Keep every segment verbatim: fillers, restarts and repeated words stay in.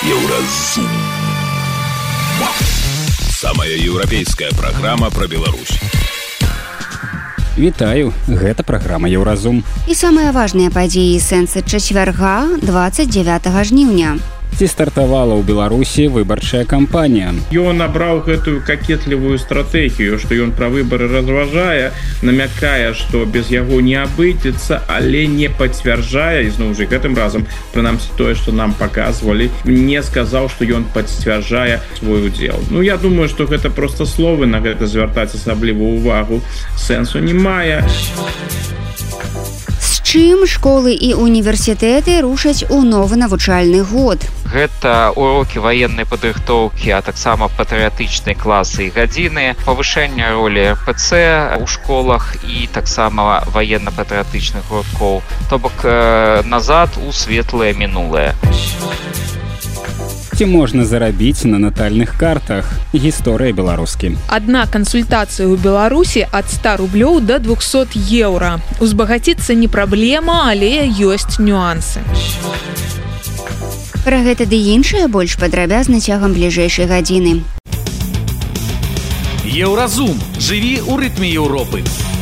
Еўразум. Самая еўрапейская праграма пра Беларусь. Вітаю, гэта праграма Еўразум. І самыя важныя падзеі сэнсы чацвярга двадцать девятого жніўня. Ці стартавала ў Беларусі выбарчая кампанія. Ён набраў гэтую какетлівую стратэгію, што ён пра выбары разважае, намякае, што без яго не абыдзецца, але не пацвярджае, і зноў жа гэтым разам, прынамсі тое, што нам паказвалі, не сказаў, што ён пацвярджае свой удзел. Ну, я думаю, што гэта проста словы, на гэта звяртаць асаблівую увагу сэнсу не мае. Чым школы і універсітэты рушаць у новы навучальны год? Гэта урокі ваеннай падрыхтоўкі, а таксама патрыятычнай класы і гадзіны, павышэнне ролі эр пэ цэ ў школах і таксама ваенна-патрыятычных гурткоў, то бок назад у светлае мінулае. Ці можна зарабіць на натальных картах? Гісторыя беларускі. Адна кансультацыя ў Беларусі ад ста рублёў да двухсот еўра. Узбагаціцца не праблема, але ёсць нюансы. Пра гэта ды іншае больш падрабязна цягам бліжэйшай гадзіны. Еўразум. Жыві ў рытме Еўропы.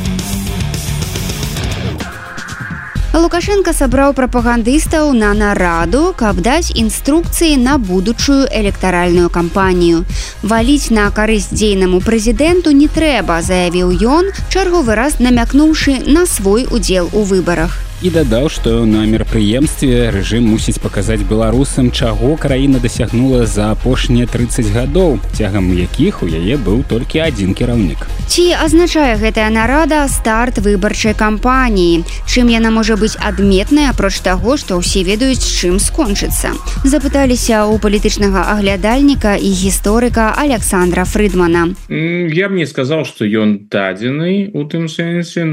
Лукашенко сабраў прапагандыстаў на нараду, каб даць інструкцыі на будучую электаральную кампанію. Валіць на карысць дзейнаму прэзідэнту не трэба, заявіў ён, чарговы раз намякнуўшы на свой удзел у выбарах. І дадаў, што на мерапрыемстве рэжым мусіць паказаць беларусам, чаго краіна дасягнула за апошнія трыццаць гадоў, цягам якіх у яе быў толькі адзін кіраўнік. Ці азначае гэтая нарада старт выбарчай кампаніі? Чым яна можа быць адметная, апроч таго, што ўсе ведаюць, чым скончыцца? Запыталіся ў палітычнага аглядальніка і гісторыка Александра Фрыдмана. Я б не сказаў, што ён дадзены у тым сэнсе,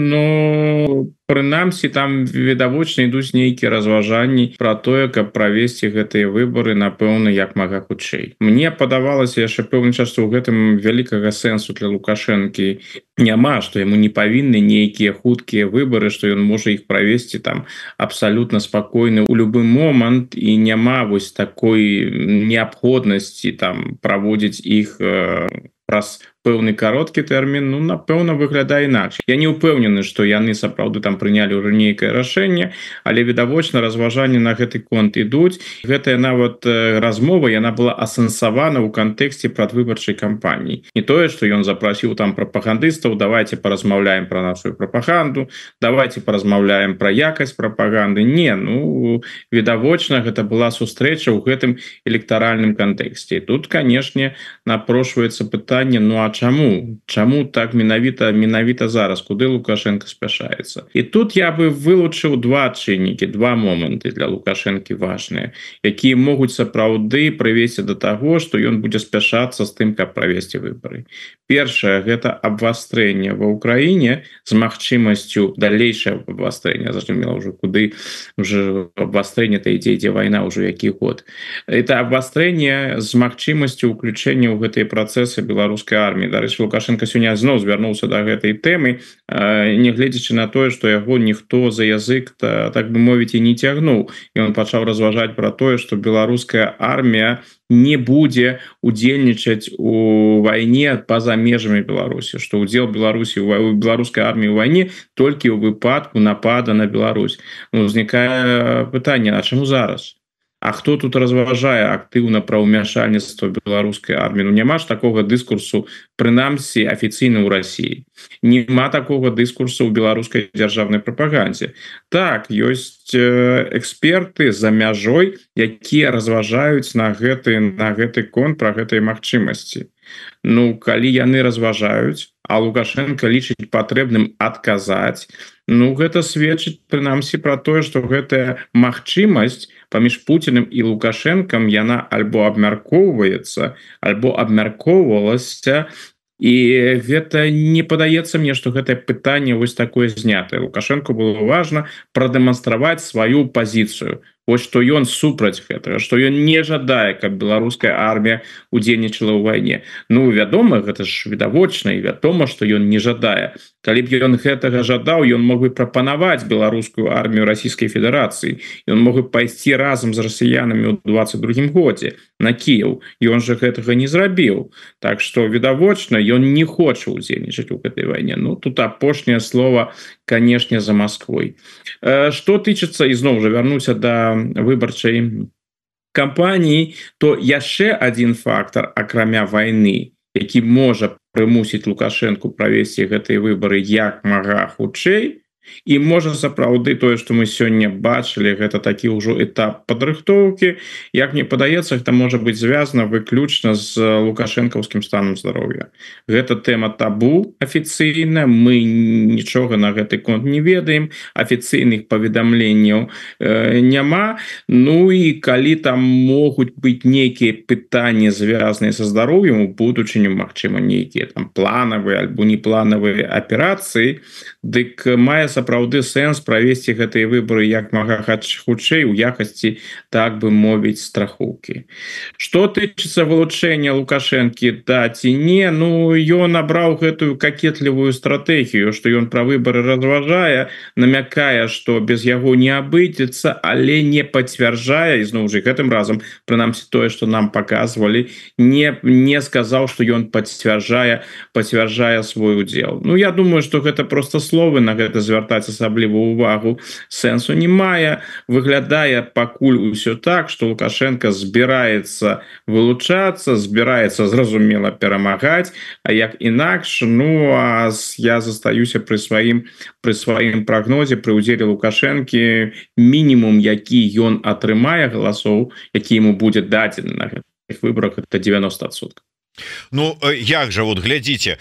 но прынамсі там відавочна ідуць нейкія разважанні пра тое, каб правесці гэтыя выбары, напэўна, як мага хутчэй. Мне падавалася яшчэ пэўны час, што ў гэтым вялікага сэнсу для Лукашэнкі няма, што яму не павінны нейкія хуткія выбары, што ён можа іх правесці там абсалютна спакойна ў любы момант, і няма вось такой неабходнасці там праводзіць іх э, праз пэўны кароткі тэрмін, ну, напэўна, выглядае інакш. Я не ўпэўнены, што яны сапраўды там прынялі ўжо нейкае рашэнне, але відавочна разважанні на гэты конт ідуць. Гэтая нават размова, яна была асэнсавана ў кантэксце прадвыбарчай кампаніі. Не тое, што ён запрасіў там прапагандыстаў, давайте паразмаўляем пра нашу прапаганду, давайте паразмаўляем пра якасць прапаганды. Не, ну, відавочна, гэта была сустрэча ў гэтым электаральным кантэксце. Тут, канешне, напрошваецца пытанне, ну, а чаму? Чаму так менавіта менавіта зараз? Куды Лукашенко спяшаецца? І тут я бы вылучыў два чыннікі, два моманты для Лукашэнкі важныя, якія могуць сапраўды прывесці да таго, што ён будзе спяшацца з тым, каб правесці выбары. Першае, гэта абвастрэнне ва ўкраіне з магчымасцю далейшае абвастрэння, зразумела ўжо куды ўжо абвастрэнне-то ідзе, ідзе вайна ўжо які год. Это абвастрэнне з магчымасцю ўключэння ў гэтыя працэсы беларускай арміі. Дарэчы, Лукашенко сёння зноў звярнуўся да гэтай тэмы, нягледзячы на тое, што яго ніхто за язык, так бы мовіць, і не цягнуў. Ён пачаў разважаць пра тое, што беларуская армія не будзе удзельнічаць у вайне па-за межамі Беларусі, што удзел Беларусі у беларускай арміі ў вайне толькі ў выпадку напада на Беларусь. Ну, узнікае пытанне, а чаму зараз? А хто тут разважае актыўна пра ўмяшальніцтва беларускай арміі? Ну, няма ж такога дыскурсу, прынамсі, афіцыйна ў Расіі. Нема такога дыскурсу ў беларускай дзяржаўнай прапагандзе. Так, ёсць эксперты за мяжой, якія разважаюць на гэты, на гэты конт пра гэтыя магчымасці. Ну, калі яны разважаюць, а Лукашенко лічыць патрэбным адказаць, ну, гэта сведчыць, прынамсі, пра тое, што гэтая магчымасць паміж Пуціным і Лукашэнкам, яна альбо абмяркоўваецца, альбо абмяркоўвалася, і гэта не падаецца мне, што гэтае пытанне вось такое знятае. Лукашенко было важна прадэманстраваць сваю пазіцыю, Вось што ён супраць гэтага, што ён не жадае, каб беларуская армія удзельнічала ў вайне. Ну вядома, гэта ж відавочна і вядома, што ён не жадае. Калі б ён гэтага жадаў, ён мог бы прапанаваць беларускую армію Расійскай Федэрацыі. Ён мог бы пайсці разам з расіянамі ў двадцать другім годзе на Кіеў. Ён жа гэтага не зрабіў. Так што відавочна, ён не хоча удзельнічаць у гэтай вайне. Ну тут апошняе слово, канешне, за Масквой. Што тычыцца, і зноў жа вярнуся да выбарчай кампаніі, то яшчэ адзін фактор, акрамя вайны, які можа прымусіць Лукашэнку правесці гэтыя выбары як мага хутчэй, і можа сапраўды тое, што мы сёння бачылі, гэта такі ўжо этап падрыхтоўкі, як мне падаецца, гэта можа быць звязана выключна з лукашэнкаўскім станам здароўя. Гэта тэма табу афіцыйна, мы нічога на гэты конт не ведаем, афіцыйных паведамленняў э, няма. Ну і калі там могуць быць нейкія пытанні, звязаныя са здароўем у будучыню, магчыма, нейкія там планавыя альбо непланавыя аперацыі, дык мае сапраўды сэнс правесці гэтыя выборы як мага хутчэй у якасці, так бы мовіць, страхоўкі. Што тычыцца вылучэння Лукашэнкі, да ці не, ну ён абраў гэтую какетлівую стратэгію, што ён пра выборы разважае, намякае, што без яго не абыдзецца, але не пацвярджае, і зноў жа гэтым разам, прынамсі тое, што нам паказвалі, не, не сказаў, што ён пацвярджае, пацвярджае свой удзел. Ну я думаю, што гэта просто словы, на гэта звяртаць асаблівую увагу сэнсу не мае. Выглядае пакуль усё так, што Лукашенко збіраецца вылучацца, збіраецца, зразумела, перамагаць, а як інакш, ну а я застаюся пры сваім пры сваім прагнозе, пры ўдзеле Лукашэнкі, мінімум, які ён атрымае галасоў, які яму будзе дадзены на гэтых выбарах, это девяносто адсоткаў. Ну як жа, вот глядзіце,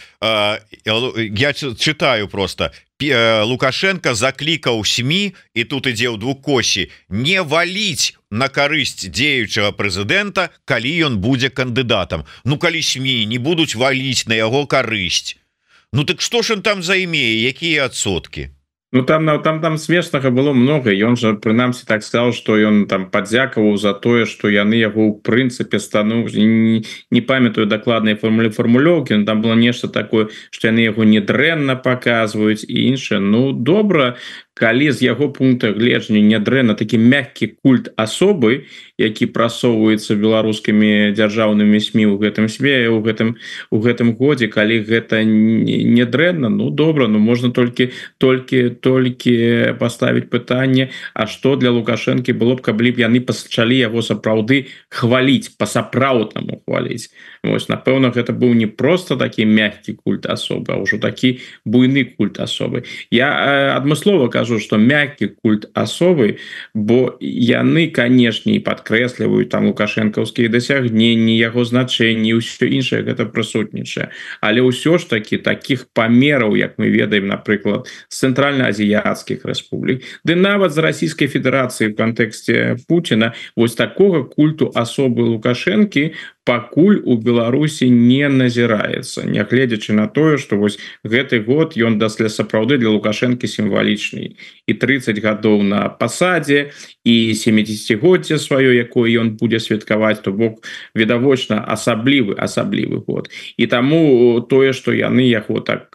я читаю просто, Лукашенко заклікаў СМІ, і тут ідзе ў двукосі, не валіць на карысць дзеючага прэзідэнта, калі ён будзе кандыдатам. Ну калі СМІ не будуць валіць на яго карысць, ну так што ж ён там займее, якія адсоткі? Ну там там там смешнага было много. Ён жа прынамсі так сказал, што ён там падзякаваў за тое, што яны яго ў прынцыпе стану, не, не памятаю дакладныя формулі фармулёўкі, но там было нешта такое, што яны яго недрэнна паказваюць і іншае. Ну добра, калі з яго пункта гледжання нядрэнна такі мяккі культ асобы, які прасоўваецца беларускімі дзяржаўнымі СМІ ў гэтым све у гэтым у гэтым годзе, калі гэта не дрэнна, ну добра, ну можна толькі толькі толькі паставіць пытанне, а што для Лукашэнкі было б, каб яны пачалі яго сапраўды хваліць, па-сапраўднаму хваліць. Вось, напэўна, гэта быў не просто такі мяккі культ асобы, а ўжо такі буйны культ асобы. Я э, адмыслова кажу, што мяккі культ асобы, бо яны, канешне, і падкрэсліваюць там лукашэнкаўскія дасягненні, яго значэнні, ўсё іншае гэта прысутнічае. Але ўсё ж такі такіх памераў, як мы ведаем, напрыклад, з цэнтральна-азіяцкіх рэспублік, ды нават з Расійскай Федэрацыі в кантэксце Пуціна, вось такога культу асобы Лукашэнкі пакуль у Беларусі не назіраецца, нягледзячы на тое, што вось гэты год ён дасле сапраўды для Лукашэнкі сімвалічны. І тридцать гадоў на пасадзе, і семидесятгоддзе сваё, якое ён будзе святкаваць, то бок відавочна асаблівы асаблівы год. І таму тое, што яны яго так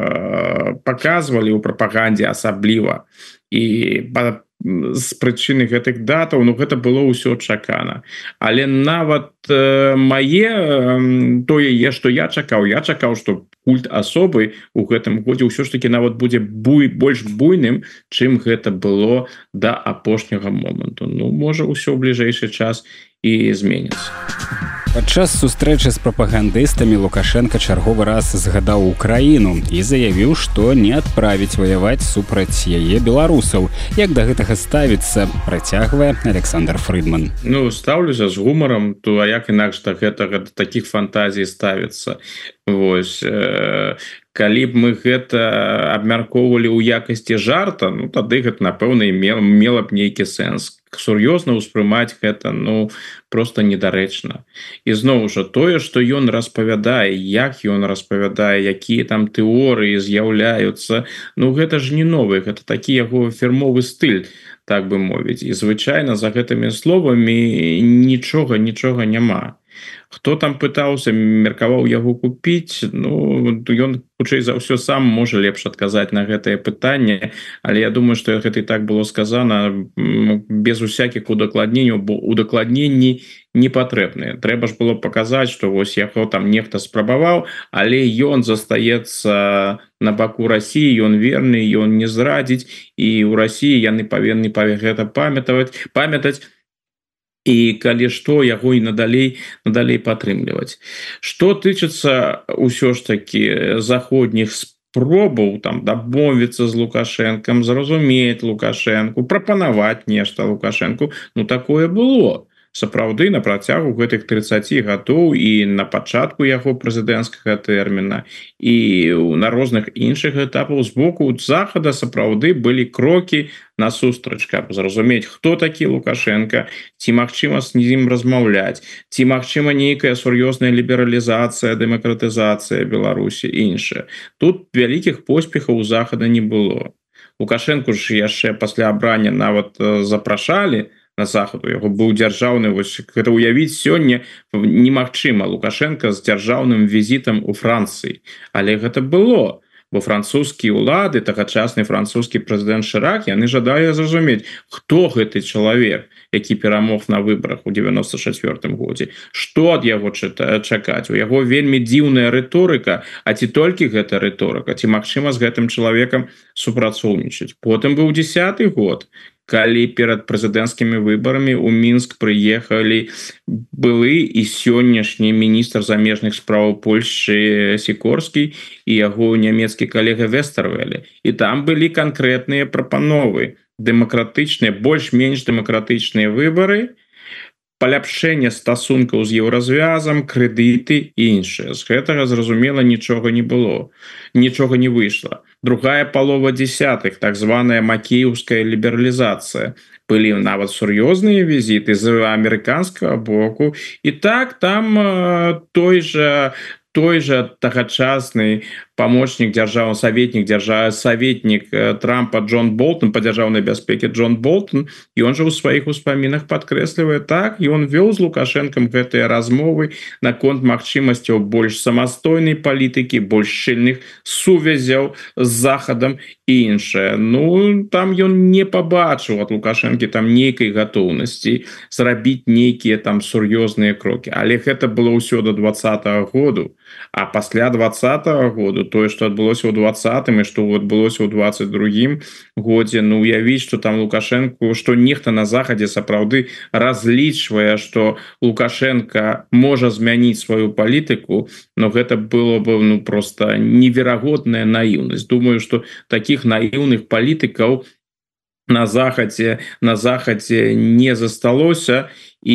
э, паказвалі ў прапагандзе асабліва і па з прычыны гэтых датаў, ну гэта было ўсё чакана. Але нават э, мае э, тое, што я чакаў, я чакаў, што культ асобы у гэтым годзе ўсё ж таки нават будзе буй, больш буйным, чым гэта было да апошняга моманту. Ну, можа, ўсё ў бліжэйшы час і зменіцца. Падчас сустрэчы з прапагандыстамі Лукашенко чарговы раз згадаў Украіну і заявіў, што не адправіць ваяваць супраць яе беларусаў. Як да гэтага ставіцца, працягвае Александр Фрыдман. Ну, стаўлюся з гумарам, то а як інакш да гэтага, да такіх фантазій ставіцца. Вось, э, калі б мы гэта абмяркоўвалі ў якасці жарта, ну тады гэта, напэўна, мела, мела б нейкі сэнс. Сур'ёзна ўспрымаць гэта, ну, просто недарэчна. І зноў жа тое, што ён распавядае, як ён распавядае, якія там тэорыі з'яўляюцца, ну гэта ж не новы, гэта такі яго фірмовы стыль. так бы мовіць, і звычайна за гэтымі словамі нічога нічога няма. Хто там пытаўся, меркаваў яго купіць, ну ён хутчэй за ўсё сам можа лепш адказаць на гэтае пытанне, але я думаю, што гэта і так было сказана без усякіх удакладненняў, бо удакладненні не патрэбныя. Трэба ж было паказаць, што вось яго там нехта спрабаваў, але ён застаецца на баку Расіі, ён верны, ён не зрадзіць, і ў Расіі яны павінны гэта памятаваць, памятаць, і калі што яго і надалей надалей падтрымліваць. Што тычыцца ўсё ж такі заходніх спробаў там дамовіцца з Лукашэнкам, зразумець Лукашэнку, прапанаваць нешта Лукашэнку, ну такое было. Сапраўды на працягу гэтых тридцати гадоў і на пачатку яго прэзідэнцкага тэрміна і на розных іншых этапаў з боку захада сапраўды былі крокі насустрач, каб зразумець, хто такі Лукашенко, ці магчыма з ім размаўляць, ці магчыма нейкая сур'ёзная лібералізацыя, дэмакратызацыя Беларусі і іншае. Тут вялікіх поспехаў у захада не было. Лукашенко ж яшчэ пасля абрання нават запрашалі на захаду, яго быў дзяржаўны, вось гэта уявіць сёння немагчыма. Лукашенко з дзяржаўным візітам у Францыі, але гэта было, бо французскія ўлады, тагачасны французскі прэзідэнт Шырак, яны жадалі зразумець, хто гэты чалавек, які перамог на выбарах у девяносто четвёртым годзе, што ад яго чакаць. У яго вельмі дзіўная рыторыка, а ці толькі гэта рыторыка, ці магчыма з гэтым чалавекам супрацоўнічаць. Потым быў дзесяты год, калі перад прэзідэнцкімі выбарамі ў Мінск прыехалі былы і сённяшні міністр замежных спраў Польшчы Сікорскі і яго нямецкі калега Вестэрвэлі. І там былі канкрэтныя прапановы, дэмакратычныя, больш-менш дэмакратычныя выбары, паляпшэнне стасункаў з еўразвязам, крэдыты і іншае. З гэтага, зразумела, нічога не было, нічога не выйшла. Другая палова десятых, так званая макеевская лібералізацыя. Былі нават сур'ёзныя візіты з амерыканскага боку. І так там э, той жа той жа тагачасны памочнік дзяржавы, саветнік дзяржавы, саветнік Трампа Джон Болтон па дзяржаўнай бяспеке Джон Болтон, і он жа ў сваіх успамінах падкрэслівае так, і он вёў з Лукашэнкам гэтыя размовы наконт магчымасцяў больш самастойнай палітыкі, больш шчыльных сувязяў з захадам і іншае. Ну там ён не пабачыў ад Лукашэнкі там нейкай гатоўнасці зрабіць нейкія там сур'ёзныя крокі, але гэта было ўсё до двадцатага году. А пасля двадцатага году тое, што адбылося ў двадцатым і што адбылося ў двадцать другім годзе, ну уявіць, што там Лукашэнку, што нехта на захадзе сапраўды разлічвае, што Лукашенко можа змяніць сваю палітыку, но гэта было бы ну просто неверагодная наіўнасць. Думаю, што таких наіўных палітыкаў на захадзе на захадзе не засталося,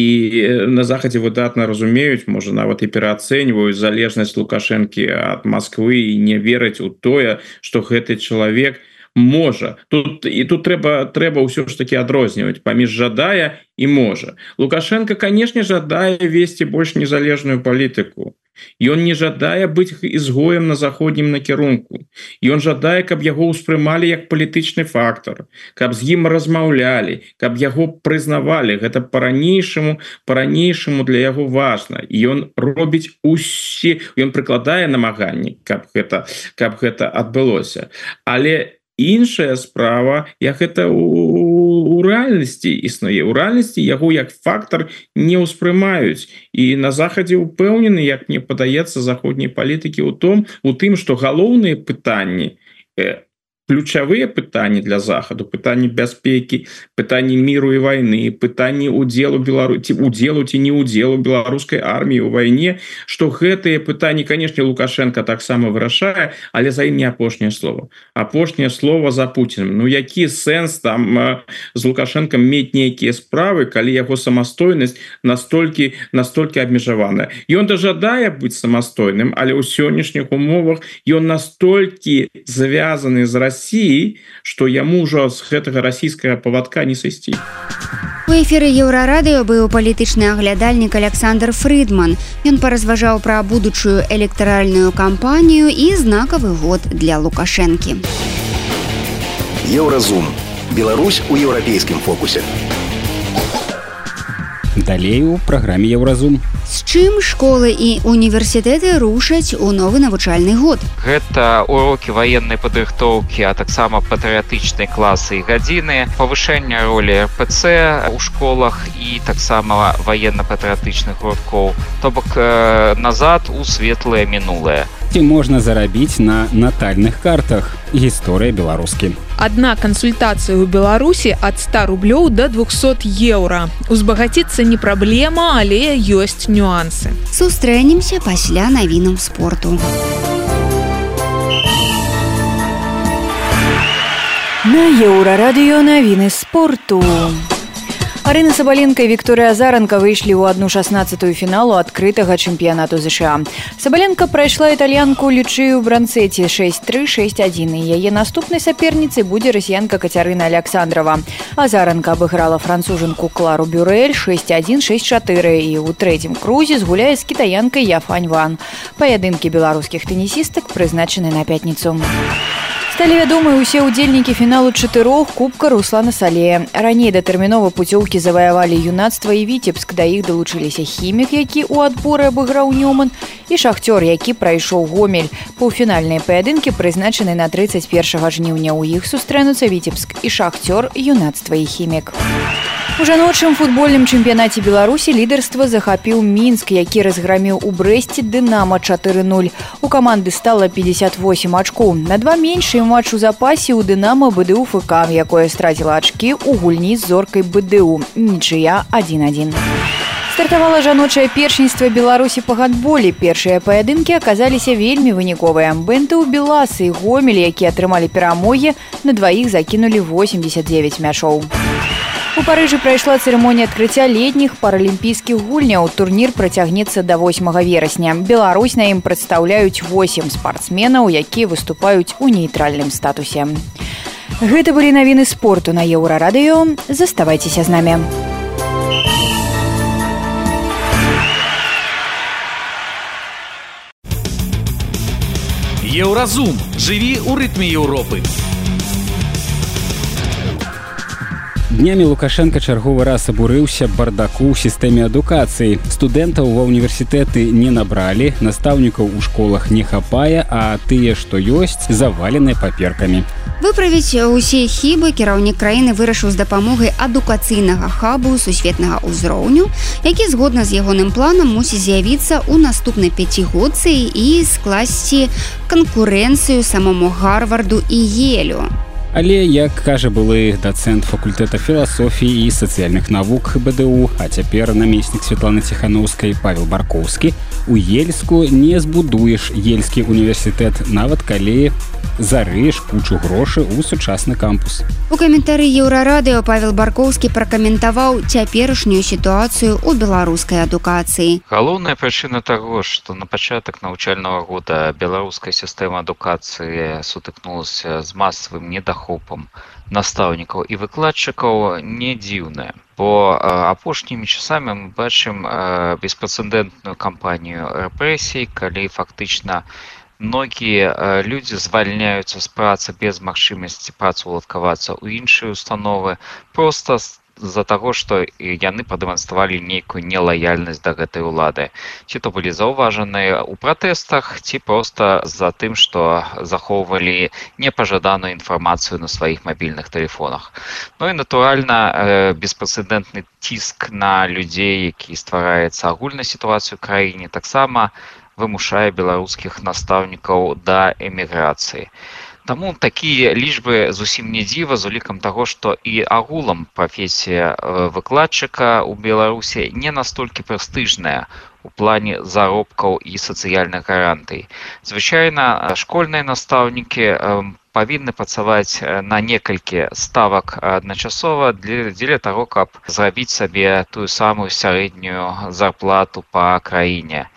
і на захадзе выдатна разумеюць, можа нават і пераацэньваюць залежнасць Лукашэнкі ад Масквы і не вераць у тое, што гэты чалавек можа. Тут і тут трэба трэба ўсё ж таки адрозніваць паміж жадае і можа. Лукашенко, канешне, жадае весці больш незалежную палітыку. Ён не жадае быць ізгоем на заходнім накірунку. Ён жадае, каб яго ўспрымалі як палітычны фактор, каб з ім размаўлялі, каб яго прызнавалі. Гэта па-ранейшаму, па-ранейшаму для яго важна. І ён робіць усе, ён прыкладае намаганні, каб гэта, каб гэта адбылося. Але іншая справа, як гэта у, у рэальнасці існуе. У рэальнасці яго як фактор не ўспрымаюць. І на захадзе ўпэўнены, як мне падаецца, заходняй палітыкі ў том, у тым, што галоўныя пытанні, э, ключавыя пытанні для захаду, пытанні бяспекі, пытанні міру і вайны, пытанні удзелу Беларусі, удзелу ці не удзелу беларускай арміі ў вайне, што гэтыя пытанні, канешне, Лукашенко таксама вырашае, але за ім не апошняе слово. Апошняе слово за Пуціным. Ну які сэнс там э, з Лукашенком мець нейкія справы, калі яго самастойнасць настолькі настолькі абмежаваная. Ён дажадае быць самастойным, але ў сённяшніх умовах ён настолькі звязаны з Расіяй, што яму ўжо з гэтага расійскага павадка не сысці. У эфіры Еўрарадыё быў палітычны аглядальнік Александр Фрыдман. Ён паразважаў пра будучую электаральную кампанію і знакавы год для Лукашэнкі. Еўразум. Беларусь у еўрапейскім фокусе. Далей у праграме Еўразум. З чым школы і універсітэты рушаць у новы навучальны год? Гэта урокі ваеннай падрыхтоўкі, а таксама патрыятычнай класы і гадзіны, павышэнне ролі эр пэ цэ ў школах і таксама ваенна-патрыятычных гурткоў, то бок э, назад у светлае мінулае. Ці можна зарабіць на натальных картах? Гісторыя беларускі. Адна кансультацыя ў Беларусі ад ста рублёў да двухсот еўра. Узбагаціцца не праблема, але ёсць нюансы. Сустрэнемся пасля навінаў спорту. На Еўрарадыё навіны спорту. Арына Сабаленка і Вікторыя Азаранка выйшлі ў одну шаснаццатую фіналу адкрытага чэмпіянату ЗША. Сабаленка прайшла італьянку Лючыю Бранцэці шэсць тры шэсць адзін, і яе наступнай саперніцай будзе расіянка Кацярына Аляксандрава. Азаранка абыграла францужанку Клару Бюрэль шэсць адзін шэсць чатыры і ў трэцім крузе згуляе з кітаянкай Яфань Ван. Паядынкі беларускіх тэнісістак прызначаны на пятніцу. Сталі вядомы ўсе ўдзельнікі фіналу чатырох кубка Руслана Салея. Раней датэрмінова пуцёўкі заваявалі Юнацтва і Віцебск, да іх далучыліся Хімік, які ў адборы абыграў Нёман, і Шахцёр, які прайшоў Гомель. Паўфінальныя паядынкі прызначаны на трыццаць першага жніўня. У іх сустрэнуцца Віцебск і Шахцёр, Юнацтва і Хімік. У жаночым футбольным чэмпіянаце Беларусі лідарства захапіў Мінск, які разграміў у Брэсце Дынама чатыры нуль. У каманды стала пятьдесят восемь ачкоў. На два меншыя матч у запасе у Дынама БДУ ФК, якое страціла ачкі ў гульні з зоркай БДУ. Нічыя адзін адзін. Стартавала жаночае першынства Беларусі па гандболе. Першыя паядынкі аказаліся вельмі выніковыя. БНТУ Белас і Гомель, якія атрымалі перамогі, на дваіх закінулі восемьдесят девять мяшоў. У Парыжы прайшла цырымонія адкрыцця летніх паралімпійскіх гульняў. Турнір працягнецца да восьмага верасня. Беларусь на ім прадстаўляюць восемь спартсменаў, якія выступаюць у нейтральным статусе. Гэта былі навіны спорту на Еўрарадыё. Заставайцеся з намі. Еўразум. Жыві ў рытме Еўропы. Днямі Лукашенка чарговы раз абурыўся бардаку ў сістэме адукацыі. Студэнтаў ва ўніверсітэты не набралі, настаўнікаў у школах не хапае, а тыя, што ёсць, завалены паперкамі. Выправіць усе хібы кіраўнік краіны вырашыў з дапамогай адукацыйнага хабу сусветнага ўзроўню, які згодна з ягоным планам мусіць з'явіцца ў наступнай пяцігодцы і скласці канкурэнцыю самому Гарварду і Елю. Але, як кажа былы дацэнт факультэта філасофіі і сацыяльных навук БДУ, а цяпер намеснік Святланы Ціханаўскай Павел Баркоўскі, у Ельску не збудуеш Ельскі універсітэт, нават калі зарыеш кучу грошай у сучасны кампус. У каментары Еўрарадыё Павел Баркоўскі пракаментаваў цяперашнюю сітуацыю ў беларускай адукацыі. Галоўная прычына таго, што на пачатак навучальнага года беларуская сістэма адукацыі сутыкнулася з масавым недахопам настаўнікаў і выкладчыкаў, не дзіўная. Бо апошнімі часамі мы бачым беспрэцэдэнтную кампанію рэпрэсій, калі фактычна многія людзі звальняюцца з працы без магчымасці працаўладкавацца ў іншыя установы проста з-за таго, што яны прадэманстравалі нейкую нелаяльнасць да гэтай улады. Ці то былі заўважаныя ў пратэстах, ці проста з-за тым, што захоўвалі непажаданую інфармацыю на сваіх мабільных тэлефонах. Ну і, натуральна, беспрэцэдэнтны ціск на людзей, які ствараецца агульнай сітуацыю ў краіне, таксама вымушае беларускіх настаўнікаў да эміграцыі. Таму такія лічбы зусім не дзіва з улікам таго, што і агулам прафесія выкладчыка ў Беларусі не настолькі прэстыжная у плане заробкаў і сацыяльных гарантый. Звычайна школьныя настаўнікі павінны працаваць на некалькі ставак адначасова для, для таго, каб зрабіць сабе тую самую сярэднюю зарплату па краіне.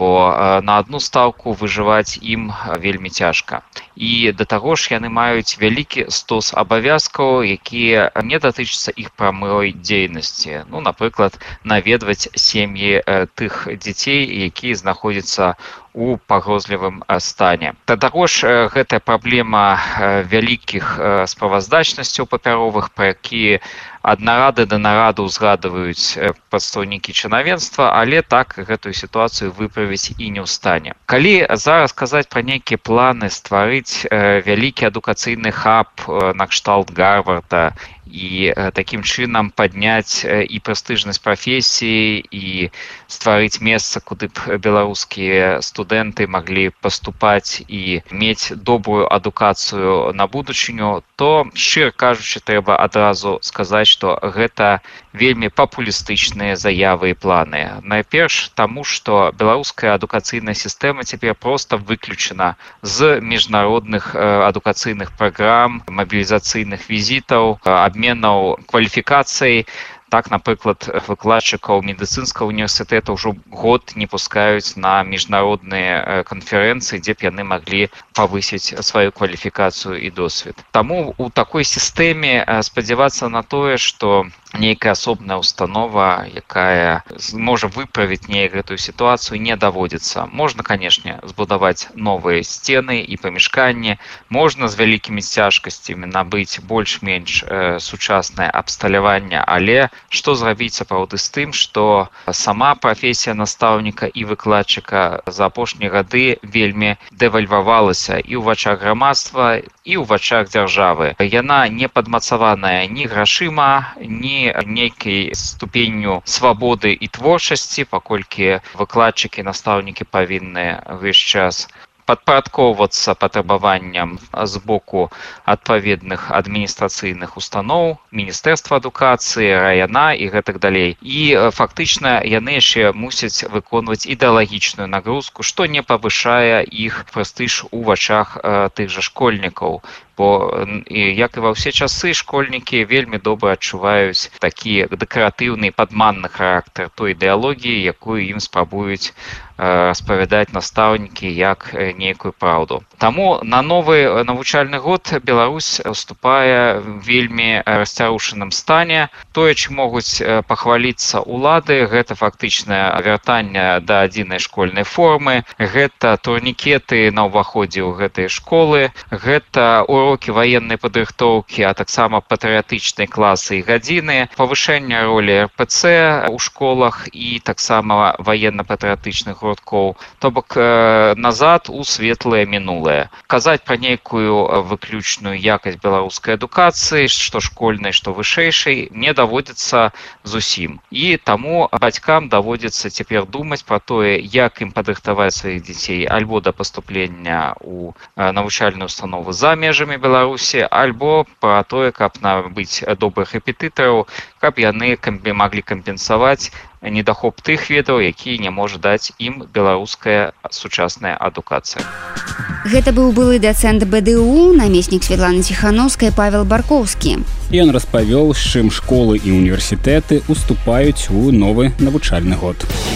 бо на одну стаўку выжываць ім вельмі цяжка. І да таго ж яны маюць вялікі стос абавязкаў, якія не датычацца іх прамой дзейнасці. Ну, напрыклад, наведваць сем'і тых дзяцей, якія знаходзяцца у пагрозлівым стане. Да таго ж гэтая праблема вялікіх справаздачнасцяў папяровых, пра якія ад нарады да нараду ўзгадваюць прадстаўнікі чынавенства, але так гэтую сітуацыю выправіць і не ў стане. Калі зараз казаць пра нейкія планы стварыць вялікі адукацыйны хаб накшталт Гарварда і такім чынам падняць і прэстыжнасць прафесіі і стварыць месца, куды б беларускія студэнты маглі паступаць і мець добрую адукацыю на будучыню, то, шчыра кажучы, трэба адразу сказаць, што гэта вельмі папулістычныя заявы і планы. Найперш таму, што беларуская адукацыйная сістэма цяпер проста выключана з міжнародных адукацыйных праграм, мабілізацыйных візітаў, абменаў кваліфікацый. Так, напрыклад, выкладчыкаў медыцынскага універсітэта ўжо год не пускаюць на міжнародныя канферэнцыі, дзе б яны маглі павысіць сваю кваліфікацыю і досвед. Таму у такой сістэме спадзявацца на тое, што нейкая асобная установа, якая можа выправіць неяк гэтую сітуацыю, не даводзіцца. Можна, канешне, збудаваць новыя сцены і памяшканні, можна з вялікімі цяжкасцямі набыць больш-менш сучаснае абсталяванне, але што зрабіць сапраўды з тым, што сама прафесія настаўніка і выкладчыка за апошнія гады вельмі дэвальвавалася і ў вачах грамадства, і ў вачах дзяржавы. Яна не падмацаваная ні грашыма, ні нейкай ступенню свабоды і творчасці, паколькі выкладчыкі, настаўнікі павінны ўвесь час падпарадкоўвацца патрабаванням з боку адпаведных адміністрацыйных устаноў, міністэрства адукацыі, района і гэтак далей. І фактычна яны яшчэ мусяць выконваць ідэалагічную нагрузку, што не павышае іх прэстыж у вачах тых жа школьнікаў. Бо, як і ва ўсе часы, школьнікі вельмі добра адчуваюць такі дэкаратыўны падманны характар той ідэалогіі, якую ім спрабуюць распавядаць настаўнікі як нейкую праўду. Таму на новы навучальны год Беларусь уступае вельмі расцярушаным стане. Тое, чым могуць пахваліцца ўлады, гэта фактычнае вяртанне да адзінай школьнай формы, гэта турнікеты на ўваходзе ў гэтыя школы, гэта урокі ваеннай падрыхтоўкі, а таксама патрыятычныя класы і гадзіны, павышэнне ролі эр пэ цэ ў школах і таксама ваенна-патрыятычных гурткоў, то бок назад у светлае мінулае. Казаць пра нейкую выключную якасць беларускай адукацыі, што школьнай, што вышэйшай, не даводзіцца зусім. І таму бацькам даводзіцца цяпер думаць пра тое, як ім падрыхтаваць сваіх дзяцей альбо да паступлення ў навучальную установу за межамі Беларусі, альбо пра тое, каб набыць добрых рэпетытараў, каб яны маглі кампенсаваць недахоп тых ведаў, якія не можа даць ім беларуская сучасная адукацыя. Гэта быў былы дацэнт бэ дэ у, намеснік Святланы Ціханаўскай Павел Баркоўскі. Ён распавёл, з чым школы і універсітэты уступаюць у новы навучальны год.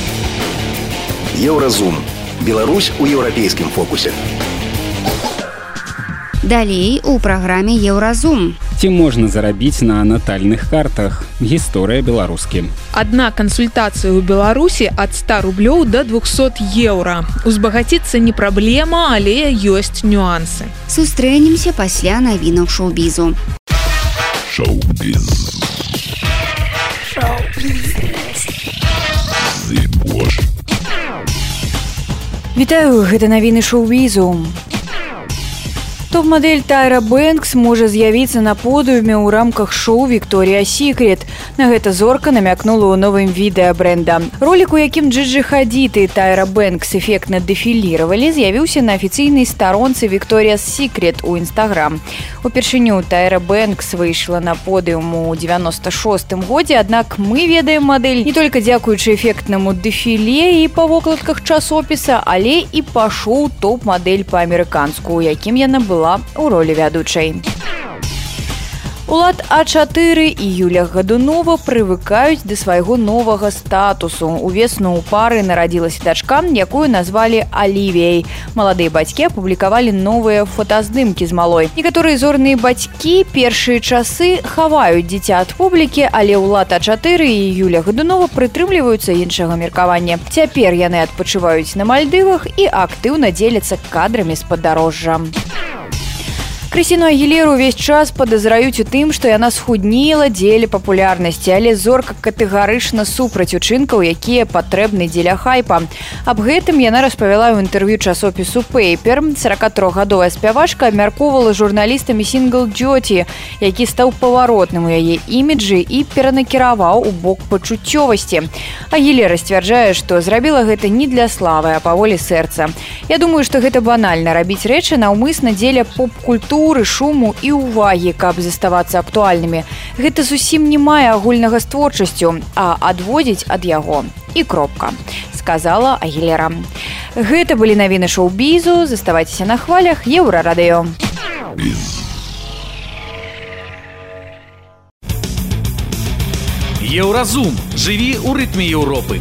Еўразум. Беларусь у еўрапейскім фокусе. Далей у праграме Еўразум. Ці можна зарабіць на натальных картах? Гісторыя беларускі. Адна кансультацыя ў Беларусі ад ста рублёў да двухсот еўра. Узбагаціцца не праблема, але ёсць нюансы. Сустрэнемся пасля навінаў шоу-бізу. Шоу-біз. Вітаю, гэта навіны шоу-бізу. Топ-мадэль Тайра Бэнкс можа з'явіцца на подыуме ў рамках шоу «Victoria's Secret». На гэта зорка намякнула ў новым відэа брэнда. Ролік, у якім Джиджи Хадид і Тайра Бэнкс эфектна дэфіліравалі, з'явіўся на афіцыйнай старонцы «Victoria's Secret» у Instagram. Упершыню Тайра Бэнкс выйшла на подыум у девяносто шостым годзе, аднак мы ведаем мадэль не толькі дзякуючы эфектнаму дэфіле і па вокладках часопіса, але і па шоу «Топ-мадэль» па-амерыканску, у якім яна была у ролі вядучай. Улад А чатыры і Юля Гадунова прывыкаюць да свайго новага статусу. Увесну ў пары нарадзілася дачка, якую назвалі Алівіяй. Маладыя бацькі апублікавалі новыя фотаздымкі з малой. Некаторыя зорныя бацькі першыя часы хаваюць дзіця ад публікі, але Улад А чатыры і Юля Гадунова прытрымліваюцца іншага меркавання. Цяпер яны адпачываюць на Мальдывах і актыўна дзеляцца кадрамі з падарожжа. Крысціну Агілеру ўвесь час падазраюць у тым, што яна схудніла дзеля папулярнасці, але зорка катэгарычна супраць учынкаў, якія патрэбны дзеля хайпа. Аб гэтым яна распавяла ў інтэрв'ю часопісу Paper. сорокатрохгадовая спявачка абмяркоўвала журналістамі сінгл «Джоці», які стаў паваротным у яе іміджы і перанакіраваў у бок пачуццёвасці. Агілера сцвярджае, што зрабіла гэта не для славы, а па волі сэрца. Я думаю, што гэта банальна рабіць рэчы наўмысна дзеля поп-культуры, шуму і ўвагі, каб заставацца актуальнымі. Гэта зусім не мае агульнага з творчасцю, а адводзіць ад яго. І кропка, сказала Агілера. Гэта былі навіны шоу-бізу. Заставайцеся на хвалях Еўрарадыё. Еўразум. Жыві ў рытме Еўропы.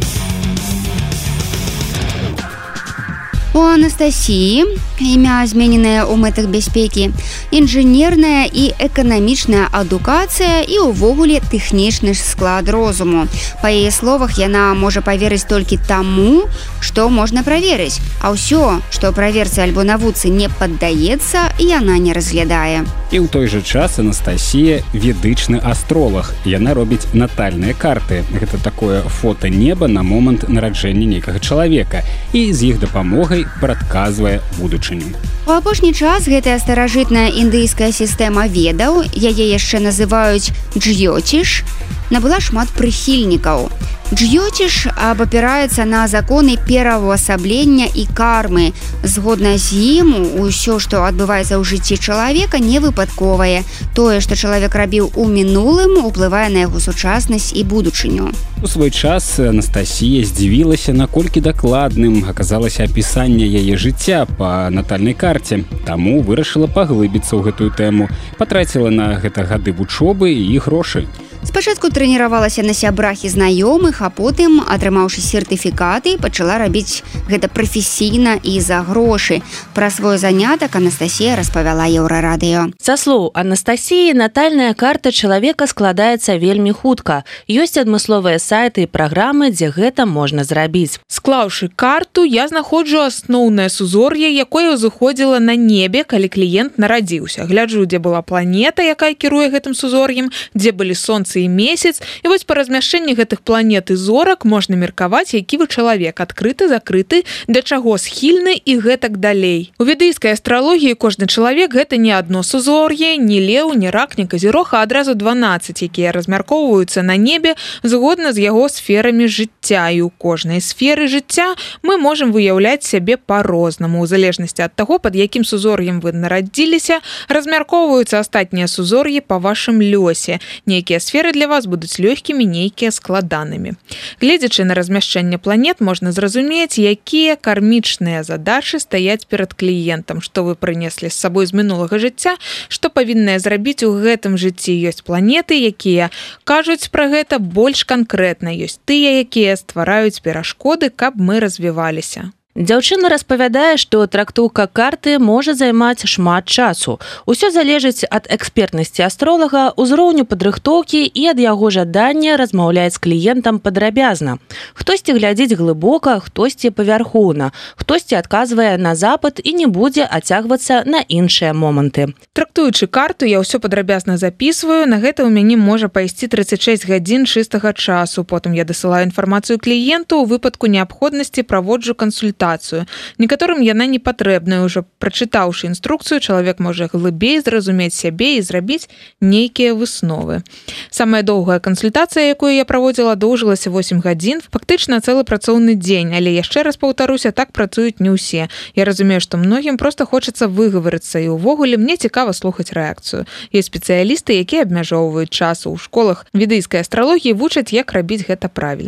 У Анастасіі, імя змененае ў мэтах бяспекі, інжынерная і эканамічная адукацыя і ўвогуле тэхнічны склад розуму. Па яе словах, яна можа паверыць толькі таму, што можна праверыць, а ўсё, што праверцы альбо навуцы не паддаецца, яна не разглядае. І ў той жа час Анастасія ведычны астролаг. Яна робіць натальныя карты. Гэта такое фота неба на момант нараджэння нейкага чалавека і з іх дапамогай прадказвае будучыню. У апошні час гэтая старажытная індыйская сістэма ведаў, яе яшчэ называюць джьотиш, набыла шмат прыхільнікаў. Джьотиш абапіраецца на законы пераўвасаблення і кармы. Згодна з ім, усё, што адбываецца ў жыцці чалавека, не выпадковае. Тое, што чалавек рабіў у мінулым, уплывае на яго сучаснасць і будучыню. У свой час Анастасія здзівілася, наколькі дакладным аказалася апісанне яе жыцця па натальнай карце. Таму вырашыла паглыбіцца ў гэтую тэму. Патраціла на гэта гады вучобы і грошы. Спачатку трэніравалася на сябрах і знаёмых, а потым, атрымаўшы сертыфікаты, пачала рабіць гэта прафесійна і за грошы. Пра свой занятак Анастасія распавяла Еўрарадыё. Са слоў Анастасіі, натальная карта чалавека складаецца вельмі хутка. Ёсць адмысловыя сайты і праграмы, дзе гэта можна зрабіць. Склаўшы карту, я знаходжу асноўнае сузор'е, якое ўзыходзіла на небе, калі кліент нарадзіўся. Гляджу, дзе была планета, якая кіруе гэтым сузор'ем, дзе былі сонца і месяц, і вось па размяшчэнні гэтых планет і зорак можна меркаваць, які вы чалавек, адкрыты, закрыты, да чаго схільны і гэтак далей. У ведыйскай астралогіі кожны чалавек гэта не адно сузор'е, ні леў, ні рак, ні казірог, а адразу дванаццаць, якія размяркоўваюцца на небе згодна з яго сферамі жыцця. І ў кожнай сферы жыцця мы можам выяўляць сябе па-рознаму. У залежнасці ад таго, пад якім сузор'ем вы нарадзіліся, размяркоўваюцца астатнія сузор'і па вашым лёсе. Нейкія сферы для вас будуць лёгкімі, нейкія складанымі. Гледзячы на размяшчэнне планет, можна зразумець, якія кармічныя задачы стаяць перад кліентам, што вы прынеслі з сабой з мінулага жыцця, што павінныя зрабіць у гэтым жыцці. Ёсць планеты, якія кажуць пра гэта больш канкрэтна, ёсць тыя, якія ствараюць перашкоды, каб мы развіваліся. Дзяўчына распавядае, што трактоўка карты можа займаць шмат часу. Усё залежыць ад экспертнасці астролага, узроўню падрыхтоўкі і ад яго жадання размаўляць з кліентам падрабязна. Хтосьці глядзіць глыбока, хтосьці павярхоўна, хтосьці адказвае на запыт і не будзе ацягвацца на іншыя моманты. Трактуючы карту, я ўсё падрабязна записываю. На гэта ў мяне можа пайсці тридцать шесть гадзін чыстага часу. Потым я дасылаю інфармацыю кліенту, у выпадку неабходнасці праводжу кансультацыю. Некаторым яна не патрэбная. Ужо прачытаўшы інструкцыю, чалавек можа глыбей зразумець сябе і зрабіць нейкія высновы. Самая доўгая кансультацыя, якую я праводзіла, доўжылася восемь гадзін, фактычна цэлы працоўны дзень, але яшчэ раз паўтаруся, так працуюць не ўсе. Я разумею, што многім проста хочацца выгаварыцца, і ўвогуле мне цікава слухаць рэакцыю. Ёсць спецыялісты, якія абмяжоўваюць час. У школах ведыйскай астралогіі вучаць, як рабіць гэта правільна.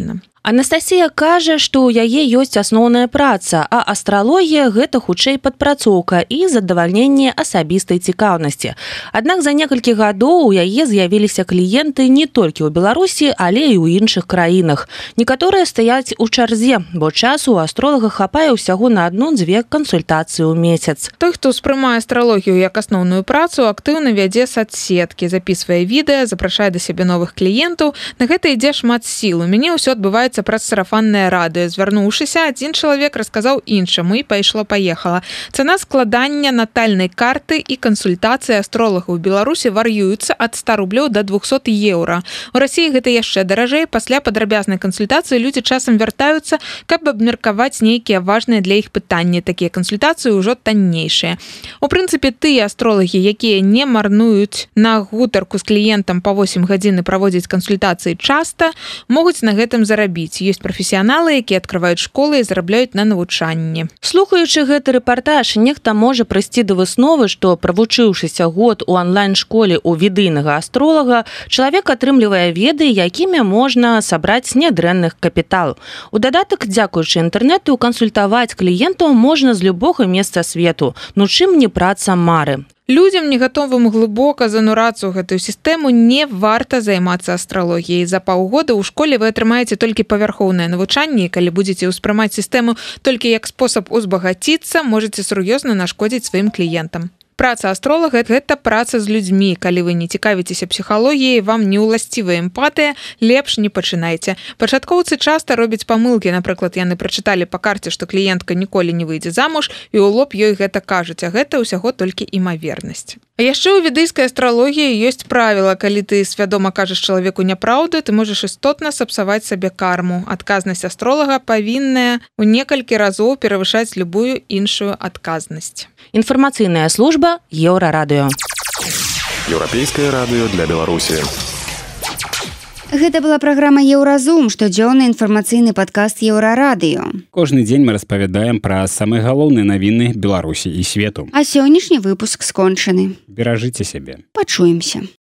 Анастасія кажа, што ў яе ёсць асноўная праца, а астралогія гэта хутчэй падпрацоўка і задавальненне асабістай цікаўнасці. Аднак за некалькі гадоў у яе з'явіліся кліенты не толькі ў Беларусі, але і ў іншых краінах. Некаторыя стаяць у чарзе, бо часу у астролага хапае ўсяго на адну-дзве кансультацыі ў месяц. Той, хто ўспрымае астралогію як асноўную працу, актыўна вядзе соцсеткі, записывае відэа, запрашае да сябе новых кліентаў. На гэта ідзе шмат сіл. У мяне ўсё адбываецца праз сарафаннае радыё. Звярнуўшыся, адзін чалавек расказаў іншаму і пайшло-паехала. Цана складання натальнай карты і кансультацыі астролагаў у Беларусі вар'ююцца ад ста рублёў да двухсот еўра. У Расіі гэта яшчэ даражэй. Пасля падрабязнай кансультацыі людзі часам вяртаюцца, каб абмеркаваць нейкія важныя для іх пытанні. Такія кансультацыі ўжо таннейшыя. У прынцыпе, тыя астролагі, якія не марнуюць на гутарку з кліентам па восем гадзін і праводзяць кансультацыі часта, могуць на гэтым зарабіць. Ёсць прафесіяналы, якія адкрываюць школы і зарабляюць на навучанні. Слухаючы гэты рэпартаж, нехта можа прыйсці да высновы, што правучыўшыся год у онлайн-школе ў відыйнага астролага, чалавек атрымлівае веды, якімі можна сабраць нядрэнных капітал. У дадатак, дзякуючы інтэрнэту, кансультаваць кліентаў можна з любога месца свету. Ну чым не праца мары? Людзям, не гатовым глыбока занурацца ў гэтую сістэму, не варта займацца астралогіяй. За паўгода ў школе вы атрымаеце толькі павярхоўнае навучанне, і калі будзеце ўспрымаць сістэму толькі як спосаб узбагаціцца, можаце сур'ёзна нашкодзіць сваім кліентам. Праца астролага – гэта праца з людзьмі. Калі вы не цікавіцеся псіхалогіяй, вам не ўласцівая эмпатыя, лепш не пачынайце. Пачаткоўцы часта робяць памылкі. Напрыклад, яны прачыталі па карце, што кліентка ніколі не выйдзе замуж, і ў лоб ёй гэта кажуць, а гэта ўсяго толькі імавернасць. А яшчэ ў ведыйскай астралогіі ёсць правіла. Калі ты свядома кажаш чалавеку няпраўду, ты можаш істотна сапсаваць сабе карму. Адказнасць астролага павінная ў некалькі разоў перавышаць любую іншую адказнасць. Інфармацыйная служба Еўрарадыё. Еўрапейскае радыё для Беларусі. Гэта была праграма Еўразум, штодзённы інфармацыйны падкаст Еўрарадыё. Кожны дзень мы распавядаем пра самыя галоўныя навіны Беларусі і свету. А сённяшні выпуск скончаны. Беражыце сябе. Пачуемся.